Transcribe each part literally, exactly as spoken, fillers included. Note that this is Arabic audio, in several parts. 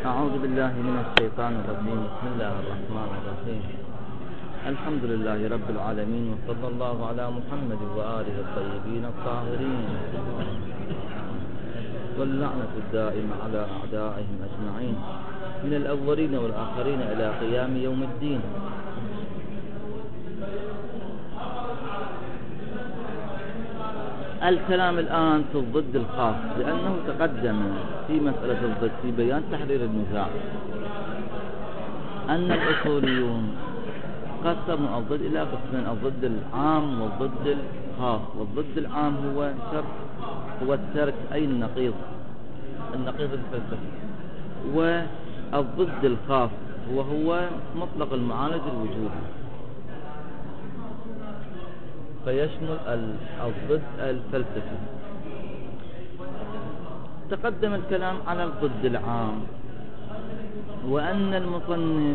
أعوذ بالله من الشيطان الرجيم. بسم الله الرحمن الرحيم. الحمد لله رب العالمين، وصلى الله على محمد وآله الطيبين الطاهرين، واللعنة الدائمة على أعدائهم أجمعين من الأولين والآخرين إلى قيام يوم الدين. الكلام الآن في الضد الخاص، لأنه تقدم في مسألة الضد في بيان تحرير النزاع أن الأصوليون قسموا الضد إلى قسمين: الضد العام والضد الخاص. والضد العام هو ترك هو الترك أي النقيض النقيض الفلسفي، والضد الخاص وهو مطلق المعالج الوجودي، فيشمل الضد الفلسفي. تقدم الكلام على الضد العام، وأن المصنف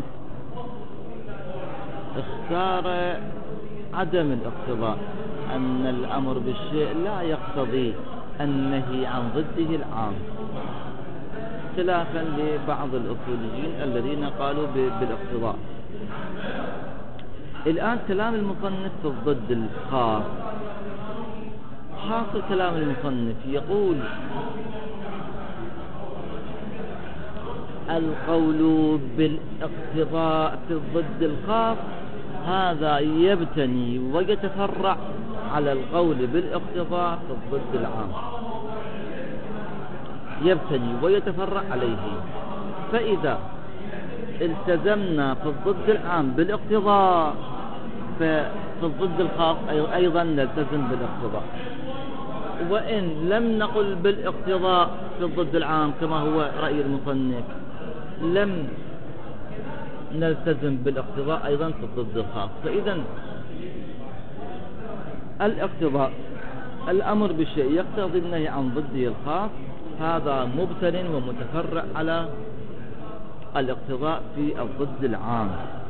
اختار عدم الاقتضاء، أن الأمر بالشيء لا يقتضي النهي عن ضده العام، خلافا لبعض الأصوليين الذين قالوا بالاقتضاء. الآن كلام المصنف في الضد الخاص. حاصل كلام المصنف يقول: القول بالاقتضاء في الضد الخاص هذا يبتني ويتفرع على القول بالاقتضاء في الضد العام، يبتني ويتفرع عليه. فإذا التزمنا في الضد العام بالاقتضاء، ففي الضد الخاص أيضا نلتزم بالاقتضاء. وإن لم نقل بالاقتضاء في الضد العام كما هو رأي المصنف، لم نلتزم بالاقتضاء أيضا في الضد الخاص. فإذا الاقتضاء الأمر بالشيء يقتضي النهي عن ضده الخاص، هذا مبتن ومتفرع على الاقتضاء في الضد العام.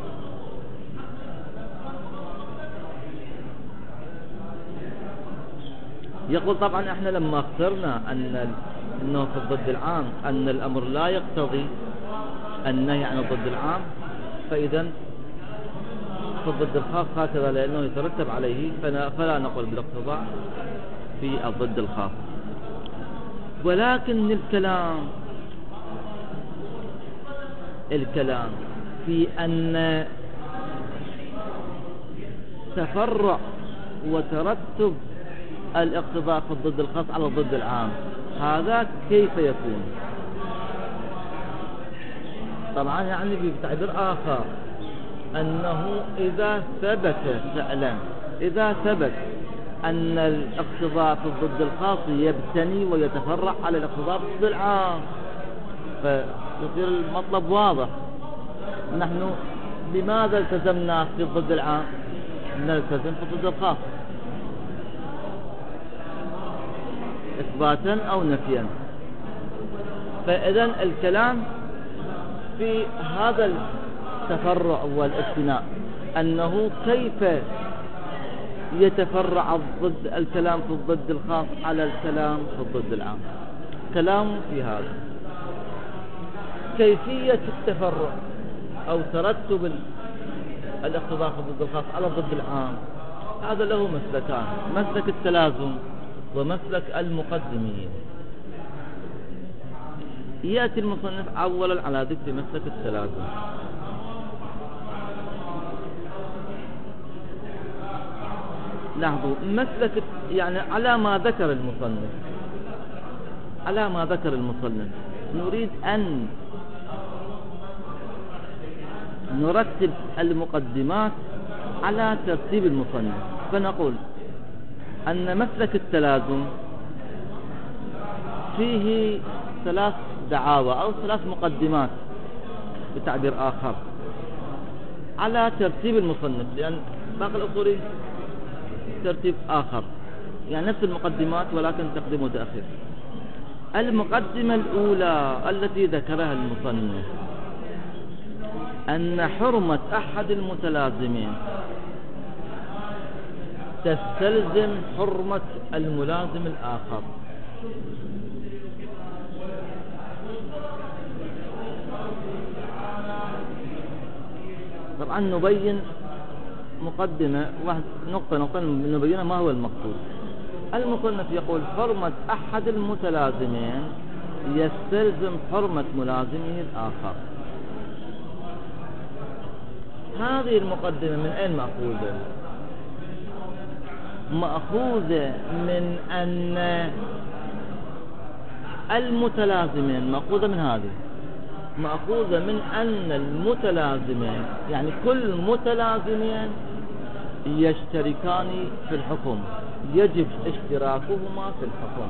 يقول: طبعا احنا لما اخترنا ان انه في الضد العام ان الامر لا يقتضي النهي عن الضد العام، فاذا في الضد الخاص هكذا، لانه يترتب عليه، فلا نقول بالاقتضاء في الضد الخاص. ولكن الكلام الكلام في أن تفرع وترتب الاقتضاء في الضد الخاص على الضد العام، هذا كيف يكون؟ طبعا يعني بتعبير آخر، أنه إذا ثبت فعلا إذا ثبت أن الاقتضاء في الضد الخاص يبتني ويتفرع على الاقتضاء في الضد العام، فيصير المطلب واضح. نحن لماذا التزمنا في الضد العام؟ نلتزم في الضد الخاص إثباتا أو نفيا. فإذا الكلام في هذا التفرع والابتناء، أنه كيف يتفرع الضد الكلام في الضد الخاص على الكلام في الضد العام. كلام في هذا كيفية التفرع أو ترتب الاقتضاء في الضد الخاص على الضد العام، هذا له مسلكان: مسلك التلازم ومسلك المقدمية. يأتي المصنف أولا على ذكر مسلك التلازم. لاحظوا مسلك يعني على ما ذكر المصنف على ما ذكر المصنف نريد أن نرتب المقدمات على ترتيب المصنف. فنقول أن مسلك التلازم فيه ثلاث دعاوى أو ثلاث مقدمات بتعبير آخر على ترتيب المصنف، لأن باقي الأصولي ترتيب آخر، يعني نفس المقدمات ولكن تقديم وتأخير. المقدمة الأولى التي ذكرها المصنف أن حرمة أحد المتلازمين تستلزم حرمة الملازم الآخر. طبعا نبين مقدمة واحد نقطة نقطة نبين ما هو المقصود. المصنف يقول حرمة أحد المتلازمين يستلزم حرمة ملازمه الآخر. هذه المقدمة من أين مأخوذة؟ مأخوذة من أن المتلازمين، مأخوذة من هذه، مأخوذة من أن المتلازمين يعني كل متلازمين يشتركان في الحكم، يجب اشتراكهما في الحكم.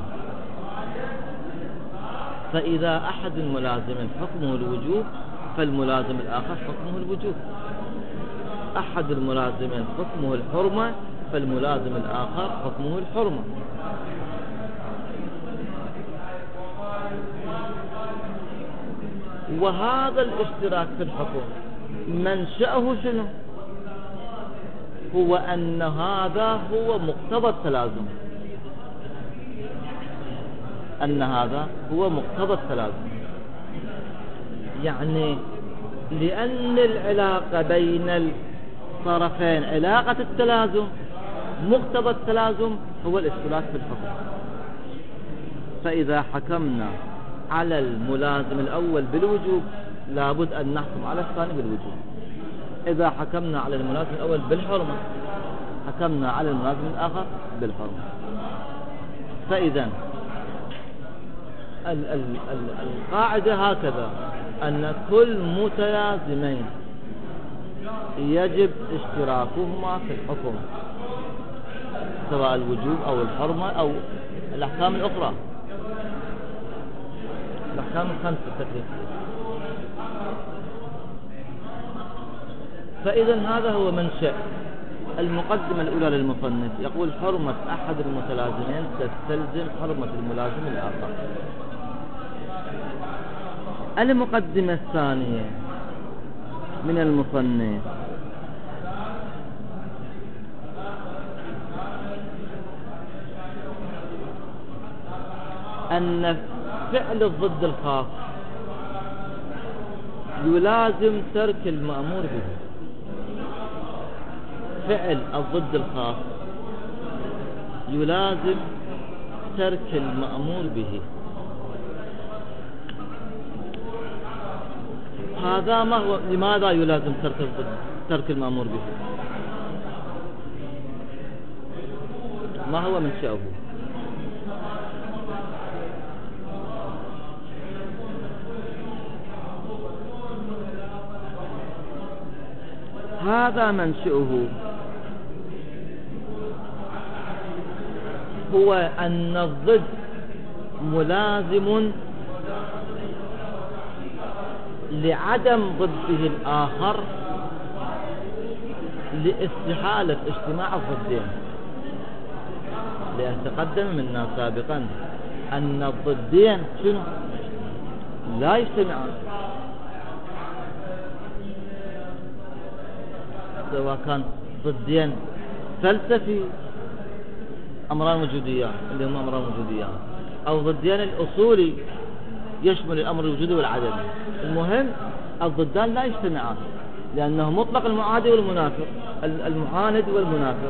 فإذا أحد الملازمين حكمه الوجوب فالملازم الآخر حكمه الوجوب، أحد الملازمين حكمه الحرمة فالملازم الآخر حكمه الحرمة. وهذا الاشتراك في الحكم منشأه شنو؟ هو أن هذا هو مقتضى التلازم، أن هذا هو مقتضى التلازم، يعني لأن العلاقة بين الطرفين علاقة التلازم، مقتضى التلازم هو الاشتراك في الحكم. فإذا حكمنا على الملازم الأول بالوجوب لابد أن نحكم على الثاني بالوجوب. إذا حكمنا على الملازم الأول بالحرمة حكمنا على الملازم الآخر بالحرمة. فإذا ال ال ال القاعدة هكذا، أن كل متلازمين يجب اشتراكهما في الحكم، سواء الوجوب أو الحرمة أو الأحكام الأخرى، الأحكام الخمسة التكليفية. فإذا هذا هو منشأ المقدمة الأولى للمصنف، يقول حرمة أحد المتلازمين تستلزم حرمة الملازم الآخر. المقدمة الثانية من المصنف أن فعل الضد الخاص يلازم ترك المأمور به. فعل الضد الخاص يلازم ترك المأمور به. هذا ما هو؟ لماذا يلازم ترك الضد ترك المأمور به؟ ما هو منشأه؟ هذا منشأه هو أن الضد ملازم لعدم ضده الآخر لاستحالة اجتماع الضدين، لأن تقدم منا سابقا أن الضدين شنو؟ لا يجتمعان، سواء كان ضدين فلسفي أمران وجوديان اللي هم أمران وجوديان، أو ضدين الأصولي يشمل الأمر الوجودي والعدم. المهم الضدان لا يجتمعان، لأنه مطلق المعادي والمنافق، المعاند والمنافق.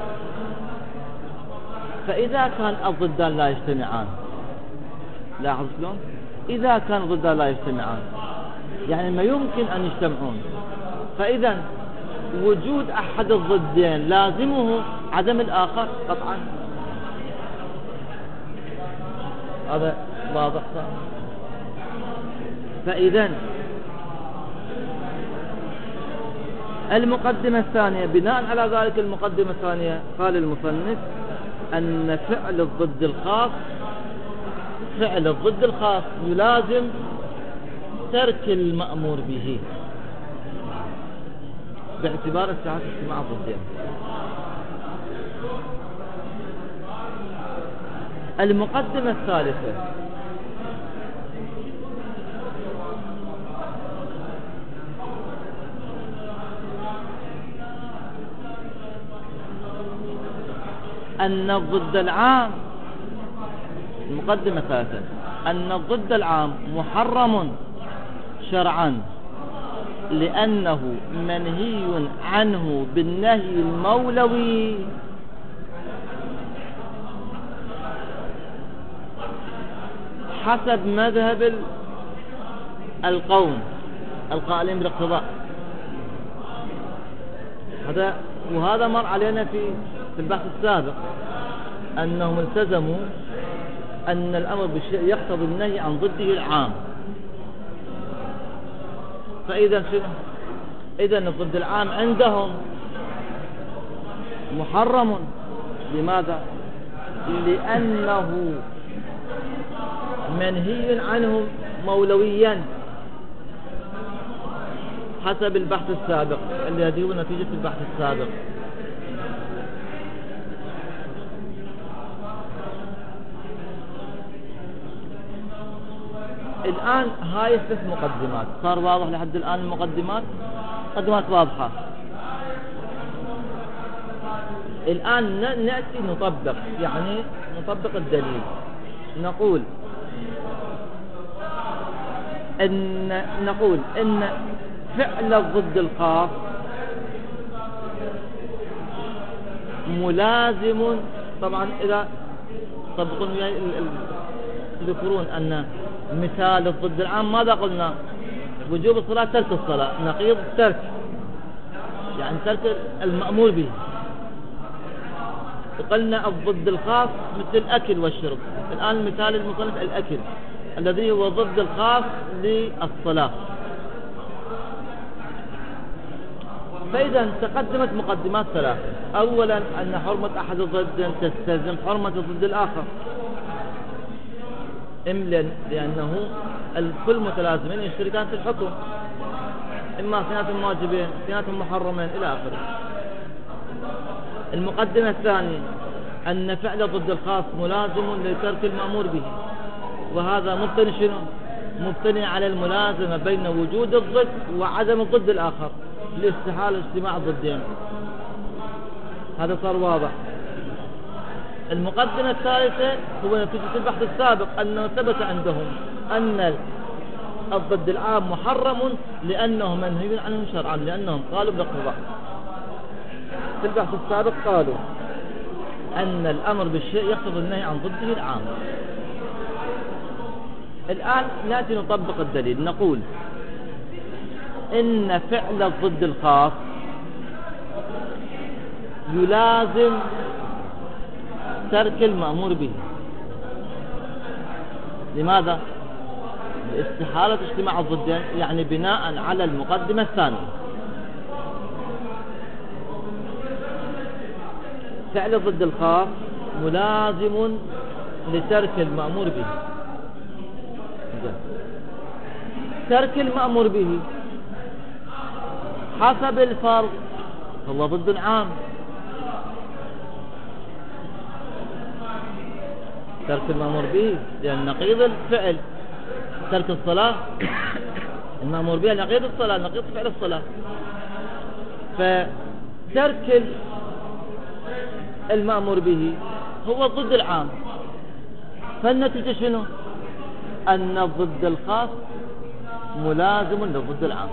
فإذا كان الضدان لا يجتمعان، لاحظ شلون؟ إذا كان الضدان لا يجتمعان يعني ما يمكن أن يجتمعون، فإذا وجود أحد الضدين لازمه عدم الآخر قطعا. هذا واضح. فإذا المقدمة الثانية، بناء على ذلك المقدمة الثانية قال المصنف أن فعل الضد الخاص فعل الضد الخاص يلازم ترك المأمور به باعتبار استحالة اجتماع الضدين. المقدمة الثالثة أن الضد العام، المقدمة الثالثة أن الضد العام محرم شرعا لأنه منهي عنه بالنهي المولوي حسب مذهب القوم القائلين بالاقتضاء. هذا وهذا مر علينا في في البحث السابق أنهم التزموا أن الأمر بالشيء يقتضي النهي عن ضده العام. فإذا شنو؟ إذا الضد العام عندهم محرم. لماذا؟ لأنه منهي عنه مولويا حسب البحث السابق الذي هو نتيجة البحث السابق. الآن هاي ثلاث مقدمات، صار واضح لحد الآن المقدمات؟ مقدمات واضحة. الآن نأتي نطبق، يعني نطبق الدليل. نقول إن نقول إن فعل الضد الخاص ملازم. طبعا إذا طبقون يذكرون أن مثال الضد العام ماذا قلنا؟ وجوب الصلاة ترك الصلاة، نقيض الترك يعني ترك المأمور به. قلنا الضد الخاص مثل الأكل والشرب. الآن مثال المصنف الأكل الذي هو ضد الخاص للصلاة. فإذا تقدمت مقدمات ثلاثة. أولا أن حرمة أحد الضدين تستلزم حرمة الضد الآخر، إما لأنه الكل متلازمين يشتركان في الحكم، إما اثنيناتهم واجبين اثنيناتهم محرمين إلى آخره. المقدمة الثانية أن فعل ضد الخاص ملازم لترك المأمور به، وهذا مبتني شنو؟ مبتني على الملازمة بين وجود الضد وعدم الضد الآخر لاستحالة اجتماع الضدين. هذا صار واضح. المقدمة الثالثة هو نتيجة البحث السابق أنه ثبت عندهم أن الضد العام محرم لأنه منهي عنه شرعا، لأنهم قالوا بالاقتضاء. في البحث السابق قالوا أن الأمر بالشيء يقتضي النهي عن ضده العام. الآن نأتي نطبق الدليل. نقول إن فعل الضد الخاص يلازم ترك المأمور به. لماذا؟ لاستحالة اجتماع الضدين، يعني بناء على المقدمة الثانية. فعل الضد الخاص ملازم لترك المأمور به. ترك المأمور به حسب الفرض هو ضد العام. ترك المأمور به لأن نقيض الفعل ترك الصلاة، المأمور به نقيض الصلاة، نقيض فعل الصلاة. فترك المأمور به هو ضد العام. فالنتيجة شنو؟ أن الضد الخاص ملازم للضد العام.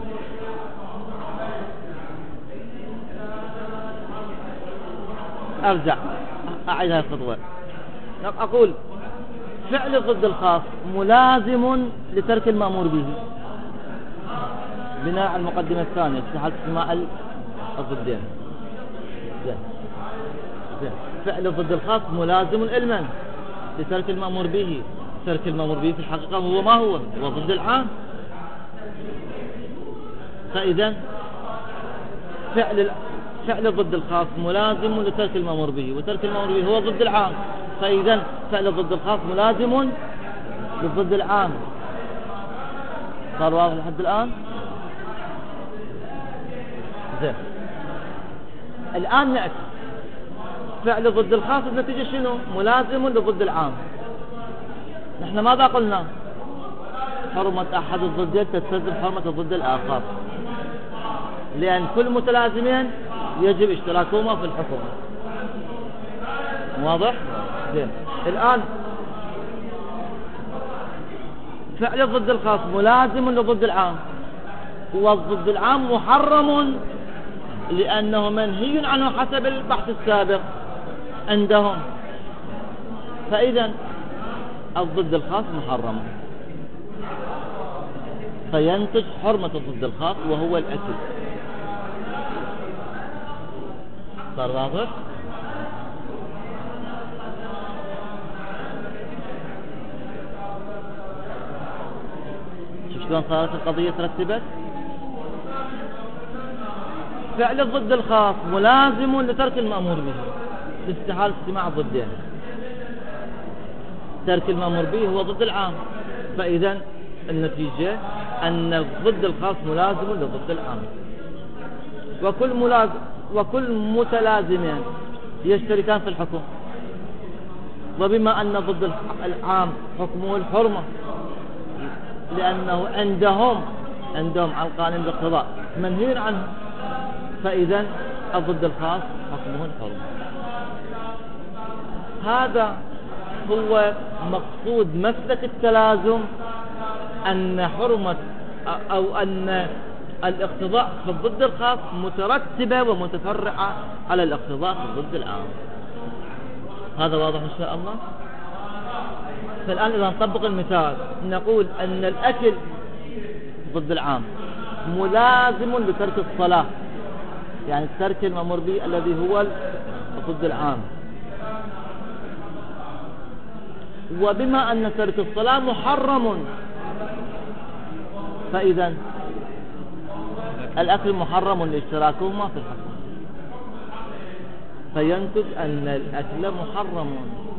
أرجع أعيد هذه الخطوة. أقول فعل الضد الخاص ملازم لترك المأمور به بناء على المقدمة الثانية استحالة اجتماع الضدين. فعل الضد الخاص ملازم علما لترك المأمور به. ترك المأمور به في الحقيقة هو ما هو؟ هو ضد العام. فإذا فعل فعل الضد الخاص ملازم لترك المأمور به، وترك المأمور به هو ضد العام. فإذا فعل الضد الخاص ملازم للضد العام. صار واضح لحد الآن؟ زين. الآن نأتي فعل الضد الخاص النتيجة شنو؟ ملازم للضد العام. نحن ماذا قلنا؟ حرمة أحد الضدين تستلزم حرمة الضد الآخر، لأن كل متلازمين يجب اشتراكهما في الحكم. واضح؟ زين. الآن فعل الضد الخاص ملازم للضد العام. والضد العام محرم لأنه منهي عنه حسب البحث السابق عندهم. فإذا الضد الخاص محرم، فينتج حرمة الضد الخاص وهو الأكل. صار واضح؟ شوف شلون صارت القضية ترتبت. فعل الضد الخاص ملازم لترك المأمور به لاستحالة اجتماع الضدين. ترك المأمور به هو ضد العام، فإذا النتيجة أن الضد الخاص ملازم لضد العام، وكل ملازم وكل متلازمين يشتركان في الحكم. وبما أن ضد العام حكمه الحرمة لأنه عندهم عندهم على القانون باقتضاء منهي عنه، فإذا الضد الخاص حكمه الحرمة. هذا هو مقصود مسلك التلازم، أن حرمة أو أن الاقتضاء في الضد الخاص مترتبة ومتفرعة على الاقتضاء في الضد العام. هذا واضح إن شاء الله. فالآن إذا نطبق المثال نقول أن الأكل ضد العام ملازم لترك الصلاة، يعني ترك المأمور به الذي هو ضد العام. وبما أن ترك الصلاة محرم، فإذا الأكل محرم لاشتراكهما في الحكم، فينتج أن الأكل محرم.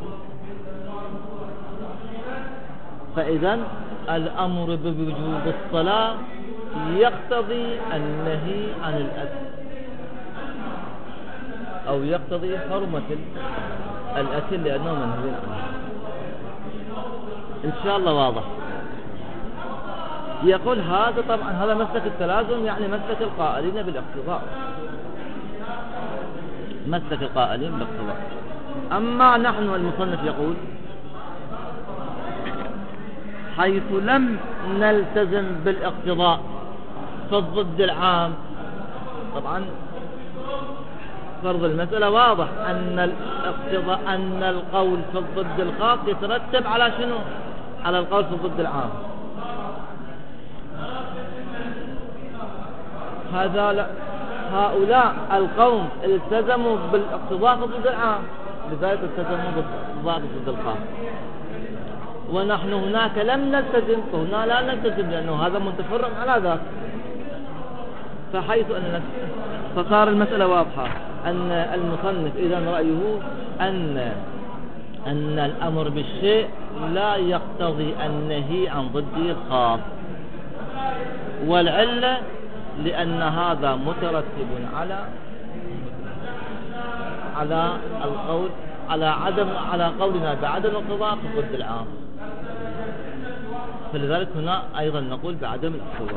فإذا الأمر بوجوب الصلاة يقتضي النهي عن الأكل، أو يقتضي حرمة الأكل لأنه منهي عنه. إن شاء الله واضح. يقول هذا طبعا هذا مسلك التلازم، يعني مسلك القائلين بالاقتضاء، مسلك القائلين بالاقتضاء. أما نحن المصنف يقول حيث لم نلتزم بالاقتضاء في الضد العام، طبعا فرض المسألة واضح أن الاقتضاء أن القول في الضد الخاص يترتب على شنو؟ على القول في الضد العام. هذا هؤلاء القوم التزموا بالاقتضاء في الضد العام، لذلك التزموا بالاقتضاء في الضد الخاص. ونحن هناك لم نلتزم، فهنا لا نلتزم لأنه هذا متفرع على ذاك. فحيث أن فصار المسألة واضحة أن المصنف إذن رأيه أن أن الأمر بالشيء لا يقتضي النهي عن ضده الخاص، والعلة لأن هذا مترتب على على القول على عدم على قولنا بعدم الاقتضاء في الضد العام، فلذلك هنا أيضا نقول بعدم الاقتضاء.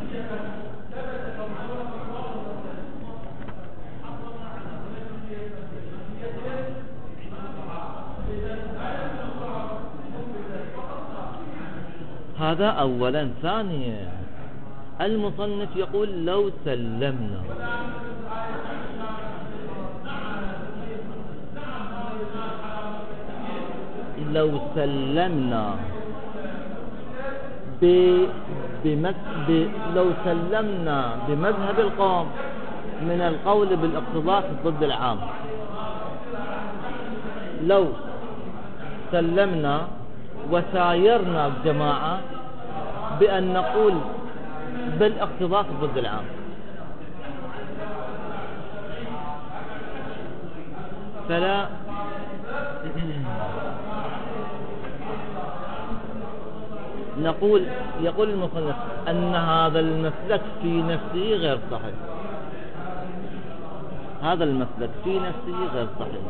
هذا أولا. ثانيا المصنف يقول لو سلمنا لو سلمنا ب... بمس... ب... لو سلمنا بمذهب القوم من القول بالاقتضاء في الضد العام، لو سلمنا وسايرنا الجماعة بأن نقول بالاقتضاء في الضد العام، فلا نقول يقول المصنف أن هذا المسلك في نفسه غير صحيح، هذا المسلك في نفسه غير صحيح.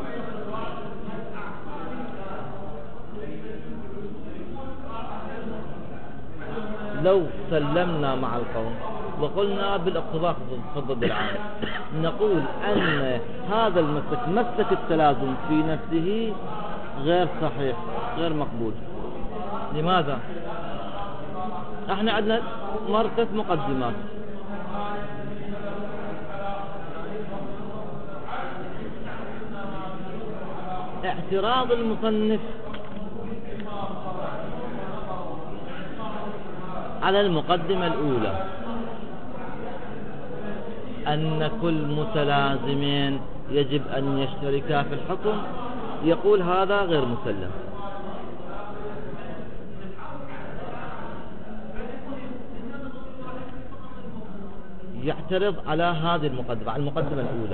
لو سلمنا مع القوم وقلنا بالاقتضاء في الضد العام، نقول أن هذا المسلك مسلك التلازم في نفسه غير صحيح غير مقبول. لماذا؟ احنا عندنا مركز مقدمات. اعتراض المصنف على المقدمة الأولى أن كل متلازمين يجب أن يشتركا في الحكم، يقول هذا غير مسلم. يعترض على هذه المقدمة، على المقدمة الأولى.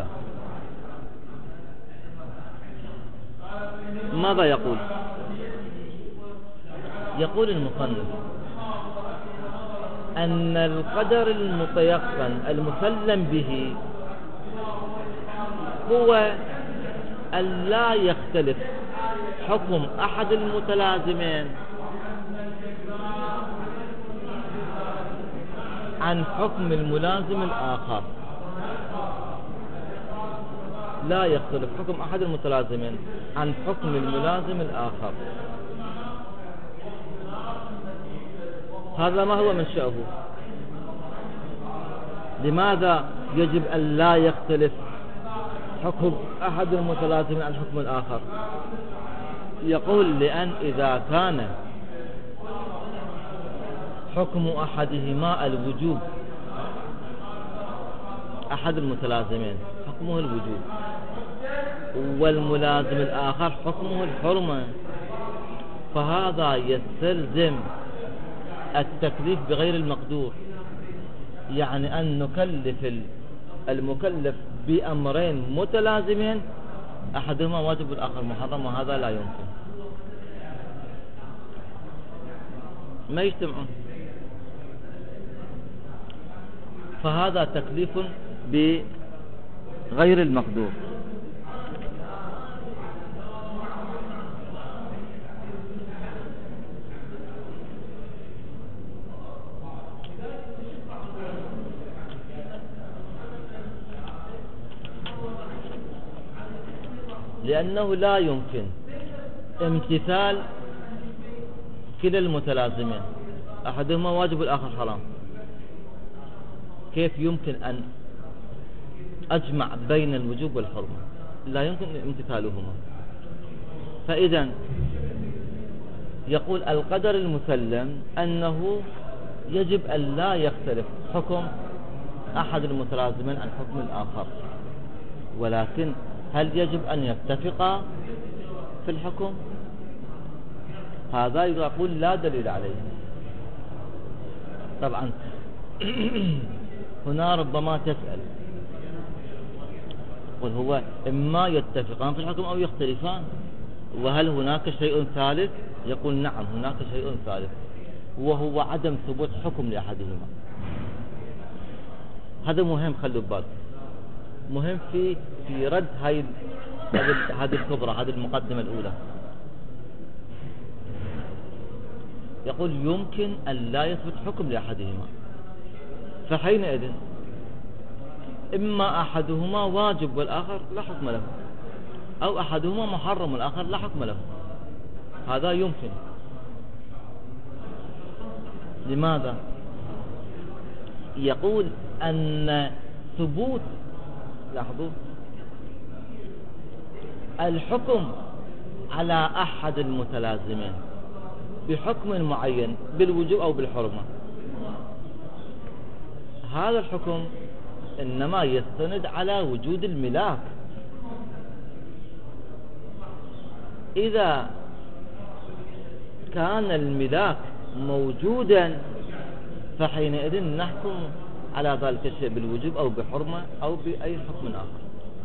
ماذا يقول؟ يقول المصنف أن القدر المتيقن المسلم به هو أن لا يختلف حكم أحد المتلازمين عن حكم الملازم الآخر. لا يختلف حكم أحد المتلازمين عن حكم الملازم الآخر. هذا ما هو منشأه. لماذا يجب أن لا يختلف حكم أحد المتلازمين عن حكم الآخر؟ يقول لأن إذا كان حكم أحدهما الوجوب، أحد المتلازمين حكمه الوجوب، والملازم الآخر حكمه الحرمة، فهذا يستلزم التكليف بغير المقدور، يعني أن نكلف المكلف بأمرين متلازمين أحدهما واجب والآخر محرم، وهذا لا يمكن، ما يجتمعون. فهذا تكليف بغير المقدور. لأنه لا يمكن امتثال كلا المتلازمين، أحدهما واجب والآخر حرام. كيف يمكن أن أجمع بين الوجوب والحرمة؟ لا يمكن امتثالهما. فإذا يقول القدر المسلم أنه يجب أن لا يختلف حكم أحد المتلازمين عن حكم الآخر، ولكن هل يجب أن يتفقا في الحكم؟ هذا يقول لا دليل عليه. طبعا هنا ربما تسأل، قل هو إما يتفقان في الحكم أو يختلفان، وهل هناك شيء ثالث؟ يقول نعم هناك شيء ثالث، وهو عدم ثبوت حكم لأحدهما. هذا مهم، خلوا بالكم، مهم في في رد هاي هذه الكبرى، هذه المقدمة الأولى. يقول يمكن أن لا يثبت حكم لأحدهما، فحينئذ إما أحدهما واجب والآخر لا حكم له، أو أحدهما محرم والآخر لا حكم له. هذا يمكن. لماذا؟ يقول أن ثبوت، لاحظوا، الحكم على أحد المتلازمين بحكم معين بالوجوب أو بالحرمة، هذا الحكم إنما يستند على وجود الملاك. إذا كان الملاك موجودا فحينئذ نحكم على ذلك الشيء بالوجوب أو بحرمة أو بأي حكم آخر.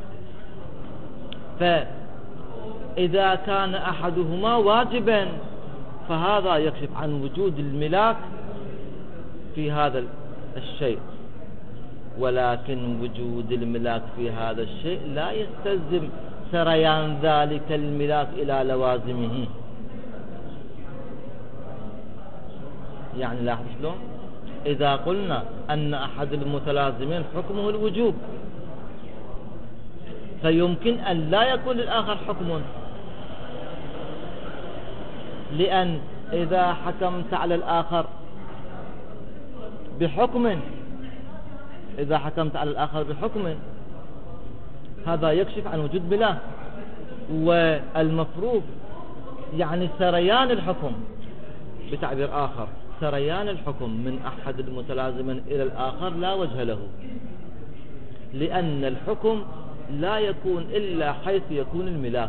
فإذا كان أحدهما واجبا فهذا يكشف عن وجود الملاك في هذا الشيء، ولكن وجود الملاك في هذا الشيء لا يستلزم سريان ذلك الملاك إلى لوازمه. يعني لاحظ شلون؟ إذا قلنا أن أحد المتلازمين حكمه الوجوب، فيمكن أن لا يكون للآخر حكم، لأن إذا حكمت على الآخر بحكم إذا حكمت على الآخر بحكم هذا يكشف عن وجود ملاك، والمفروض يعني سريان الحكم، بتعبير آخر سريان الحكم من أحد المتلازمين إلى الآخر لا وجه له، لأن الحكم لا يكون إلا حيث يكون الملاك.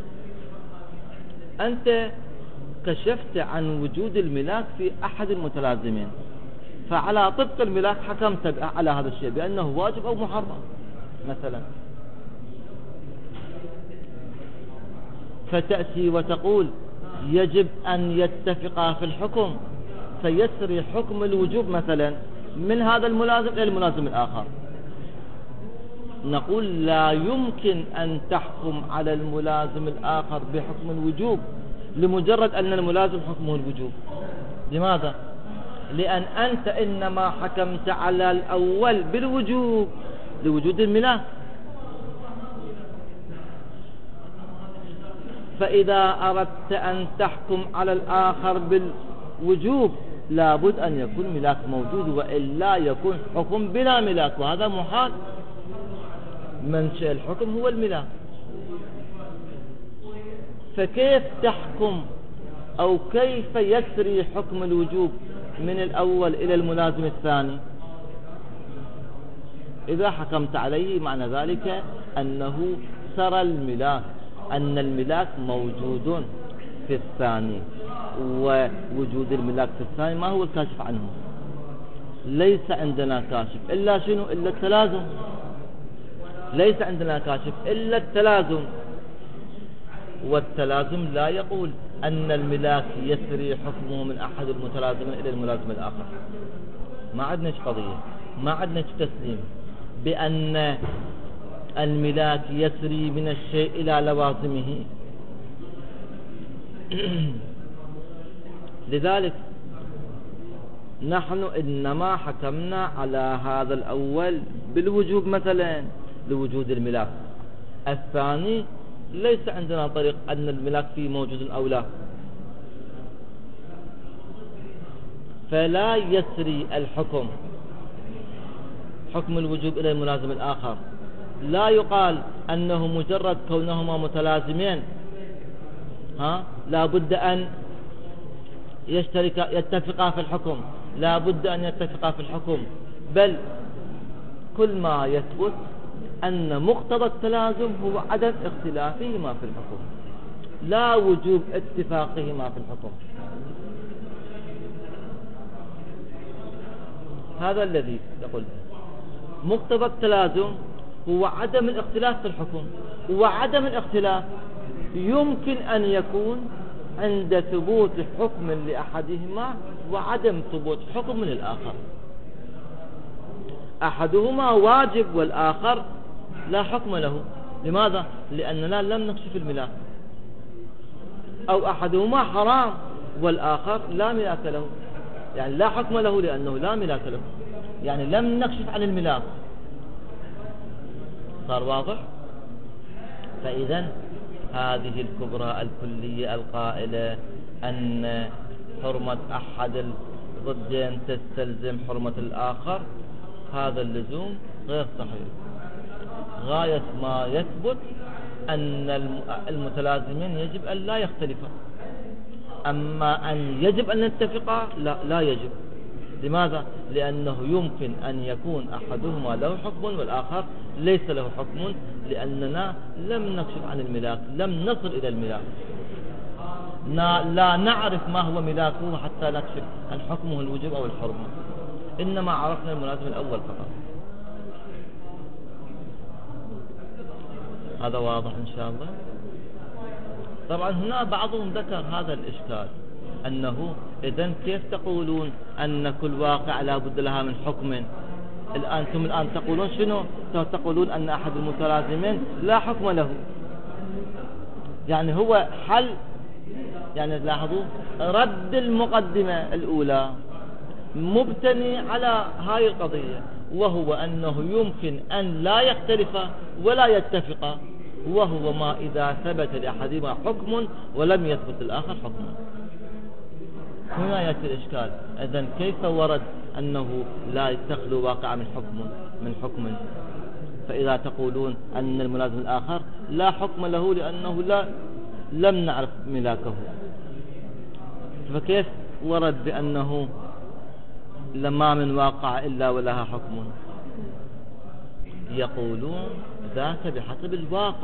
أنت كشفت عن وجود الملاك في أحد المتلازمين، فعلى طبق الملاك حكمت على هذا الشيء بأنه واجب أو محرم مثلا، فتأتي وتقول يجب أن يتفقا في الحكم، فيسري حكم الوجوب مثلا من هذا الملازم إلى الملازم الآخر. نقول لا يمكن أن تحكم على الملازم الآخر بحكم الوجوب لمجرد أن الملازم حكمه الوجوب. لماذا؟ لأن أنت إنما حكمت على الأول بالوجوب لوجود الملاك، فإذا أردت أن تحكم على الآخر بالوجوب لابد أن يكون ملاك موجود، وإلا يكون حكم بلا ملاك، وهذا محال. منشأ الحكم هو الملاك، فكيف تحكم أو كيف يسري حكم الوجوب من الأول إلى الملازم الثاني؟ إذا حكمت عليه معنى ذلك أنه سرى الملاك، أن الملاك موجود في الثاني، ووجود الملاك في الثاني ما هو الكاشف عنه. ليس عندنا كاشف إلا شنو؟ إلا التلازم. ليس عندنا كاشف إلا التلازم، والتلازم لا يقول أن الملاك يسري حكمه من أحد المتلازمين إلى الملازم الآخر. ما عندنا قضية، ما عندنا تسليم بأن الملاك يسري من الشيء إلى لوازمه. لذلك نحن إنما حكمنا على هذا الأول بالوجوب مثلا لوجود الملاك، الثاني ليس عندنا طريق أن الملاك فيه موجود أو لا، فلا يسري الحكم حكم الوجوب إلى الملازم الآخر. لا يقال أنه مجرد كونهما متلازمين ها لا بد أن يشترك يتفقا في الحكم، لا بد أن يتفقا في الحكم، بل كل ما يثبت أن مقتضى التلازم هو عدم اختلافهما في الحكم، لا وجوب اتفاقهما في الحكم. هذا الذي يقول مقتضى التلازم هو عدم الاختلاف في الحكم، وعدم الاختلاف يمكن أن يكون عند ثبوت حكم لأحدهما وعدم ثبوت حكم للآخر. أحدهما واجب والآخر لا حكم له. لماذا؟ لأننا لم نكشف الملاك. أو أحدهما حرام والآخر لا ملاك له، يعني لا حكم له لأنه لا ملاك له، يعني لم نكشف عن الملاك. صار واضح؟ فإذا هذه الكبرى الكلية القائلة أن حرمة أحد الضدين تستلزم حرمة الآخر، هذا اللزوم غير صحيح. غاية ما يثبت أن المتلازمين يجب أن لا يختلفا، أما أن يجب أن نتفقا لا, لا يجب. لماذا؟ لأنه يمكن أن يكون أحدهما له حكم والآخر ليس له حكم، لأننا لم نكشف عن الملاك، لم نصل إلى الملاك، لا نعرف ما هو ملاكه حتى نكشف عن حكمه الوجوب أو الحرمة، إنما عرفنا الملازم الأول فقط. هذا واضح إن شاء الله. طبعا هنا بعضهم ذكر هذا الإشكال، أنه إذن كيف تقولون أن كل واقع لا بد لها من حكم؟ الآن أنتم الآن تقولون شنو؟ تقولون أن أحد المتلازمين لا حكم له، يعني هو حل، يعني لاحظوا رد المقدمة الأولى مبتني على هاي القضية، وهو أنه يمكن أن لا يختلف ولا يتفق، وهو ما إذا ثبت لأحدهما حكم ولم يثبت الآخر حكم. هنا يأتي الإشكال. إذن كيف ورد أنه لا تخلو واقع من حكم من حكم؟ فإذا تقولون أن الملازم الآخر لا حكم له لأنه لا لم نعرف ملاكه، فكيف ورد بأنه لما من واقع إلا ولها حكم؟ يقولون ذاك بحسب الواقع،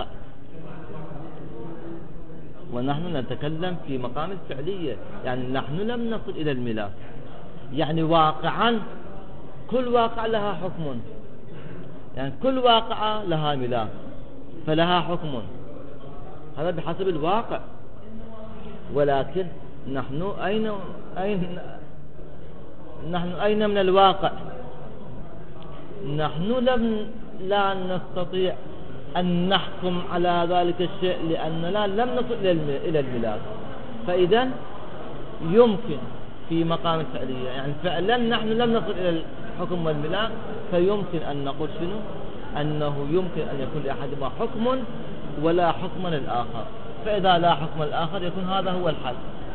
ونحن نتكلم في مقام الفعلية، يعني نحن لم نصل إلى الملاك، يعني واقعا كل واقع لها حكم، يعني كل واقعة لها ملاك فلها حكم، هذا بحسب الواقع. ولكن نحن أين أين نحن أين من الواقع؟ نحن لم لا نستطيع أن نحكم على ذلك الشيء لأننا لم نصل إلى الملاك، فإذا يمكن في مقام الفعلية، يعني فعلا نحن لم نصل إلى الحكم والملاك، فيمكن أن نقول شنو؟ أنه يمكن أن يكون لأحدهما حكم ولا حكم للآخر، فإذا لا حكم الآخر يكون هذا هو الحل.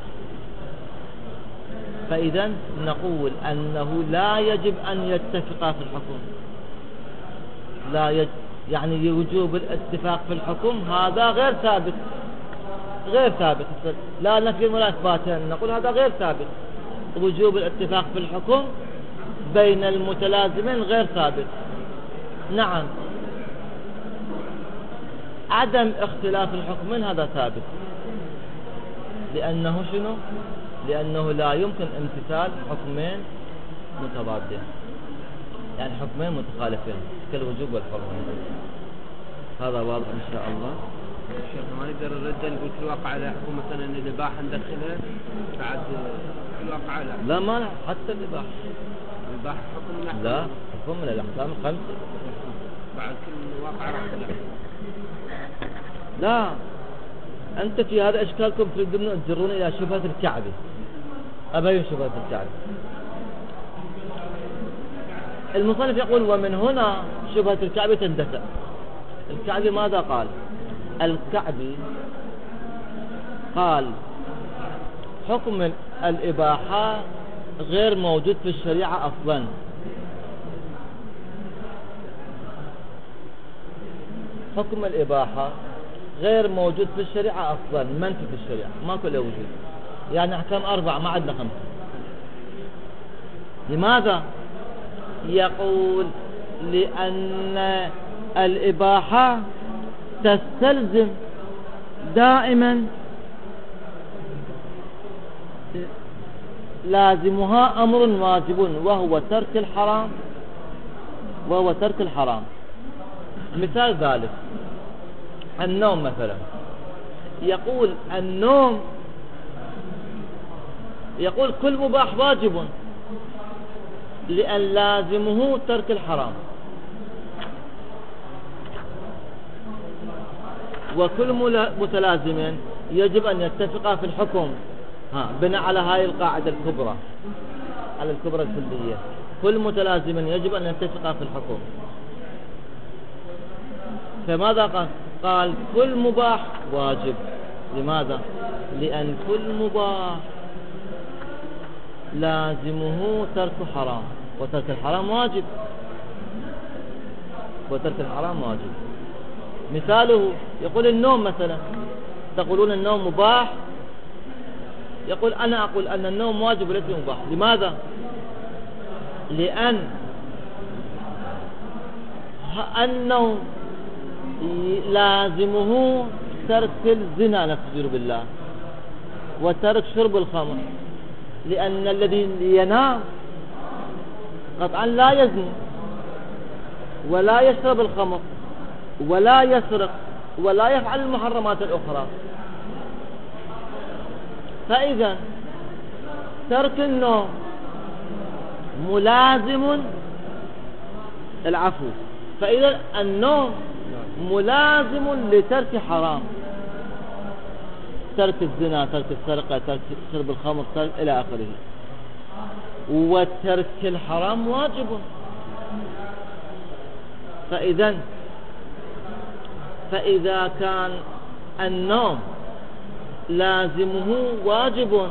فإذا نقول أنه لا يجب أن يتفقا في الحكم، لا يجب، يعني وجوب الاتفاق في الحكم هذا غير ثابت، غير ثابت، لا نفي ولا إثبات، نقول هذا غير ثابت. وجوب الاتفاق في الحكم بين المتلازمين غير ثابت. نعم، عدم اختلاف الحكمين هذا ثابت، لأنه شنو؟ لأنه لا يمكن امتثال حكمين متضادين، يعني حكمين متخالفين كالوجوب والحرمة. هذا واضح إن شاء الله. الشيخ ما نقدر نرد نقول في الواقع على حكم مثلا ان الإباحة ندخلها بعد في الواقع لا لا مانع، حتى الإباحة الإباحة حكم من الأحكام، لا حكم من الأحكام الخمسة بعد كل واقع راح لا لا. أنت في هذا إشكالكم تريدون تجرون إلى شبهة الكعبة. أبين شبهة الكعبة. المصنف يقول ومن هنا شبهة الكعبة تندفع. الكعبي ماذا قال؟ الكعبي قال حكم الإباحة غير موجود في الشريعة أصلا، حكم الإباحة غير موجود في الشريعة أصلا، منفي في الشريعة، ماكو له وجود، يعني أحكام أربعة ما عندنا خمسة. لماذا؟ يقول لأن الإباحة تستلزم دائما لازمها أمر واجب وهو ترك الحرام، وهو ترك الحرام. مثال ذلك النوم مثلا، يقول النوم، يقول كل مباح واجب لأن لازمه ترك الحرام، وكل متلازمين يجب أن يتفقا في الحكم، ها بناء على هاي القاعدة الكبرى، على الكبرى الكلية، كل متلازمين يجب أن يتفقا في الحكم. فماذا قال؟ قال كل مباح واجب. لماذا؟ لأن كل مباح لازمه ترك حرام، وترك الحرام واجب، وترك الحرام واجب. مثاله يقول النوم مثلا، تقولون النوم مباح، يقول أنا أقول أن النوم واجب وليس مباح. لماذا؟ لأن النوم لازمه ترك الزنا نستغفر بالله، وترك شرب الخمر، لأن الذي ينام قطعا لا يزني ولا يشرب الخمر ولا يسرق ولا يفعل المحرمات الأخرى. فإذا ترك النوم ملازم العفو، فإذا النوم ملازم لترك حرام، ترك الزنا، ترك السرقة، ترك شرب الخمر، ترك إلى آخره. وترك الحرام واجب. فإذا فإذا كان النوم لازمه واجب،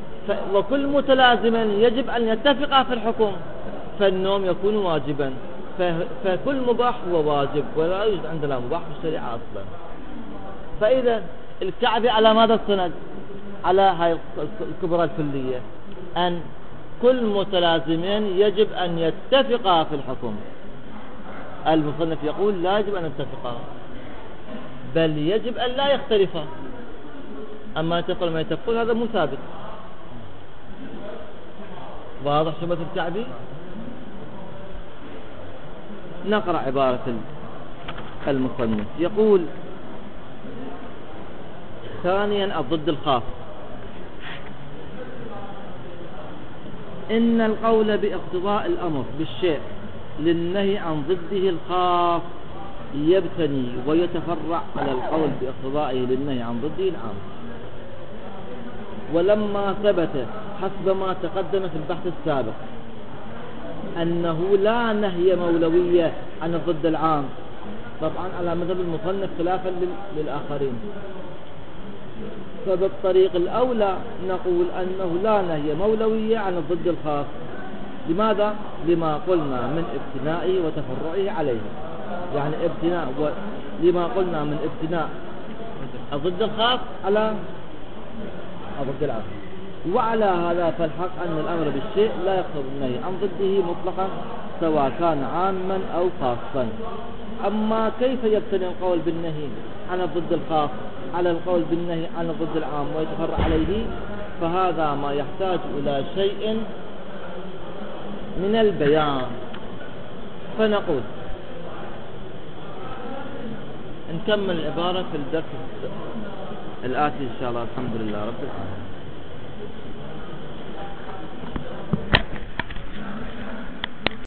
وكل متلازم يجب أن يتفق في الحكم، فالنوم يكون واجبا، فكل مباح هو واجب، ولا يوجد عندنا مباح في الشريعة أصلا. فإذا الكعبة على ماذا استند؟ على هاي الكبرى الكلية، أن كل متلازمين يجب أن يتفقا في الحكم. المصنف يقول لا يجب أن يتفقا، بل يجب أن لا يختلفا. أما تقول ما يتفقون هذا مو ثابت. واضح شبه الكعبي؟ نقرأ عبارة المصنف. يقول ثانيا الضد الخاص: إن القول باقتضاء الأمر بالشيء للنهي عن ضده الخاص يبتني ويتفرع على القول باقتضائه للنهي عن ضده العام. ولما ثبت حسب ما تقدم في البحث السابق أنه لا نهي مولوية عن الضد العام، طبعا على مذهب المصنف خلافا للآخرين، فبالطريق الأولى نقول أنه لا نهي مولوية عن الضد الخاص. لماذا؟ لما قلنا من ابتنائه وتفرعه عليه، يعني ابتناء و... لما قلنا من ابتناء الضد الخاص على الضد العام. وعلى هذا فالحق أن الأمر بالشيء لا يقتضي النهي عن ضده مطلقا سواء كان عاما أو خاصا. أما كيف يبتني القول بالنهي عن الضد الخاص على القول بالنهي عن الضد العام ويتفرع عليه، فهذا ما يحتاج إلى شيء من البيان. فنقول نكمل العبارة في الدرس الآتي إن شاء الله. الحمد لله رب العالمين.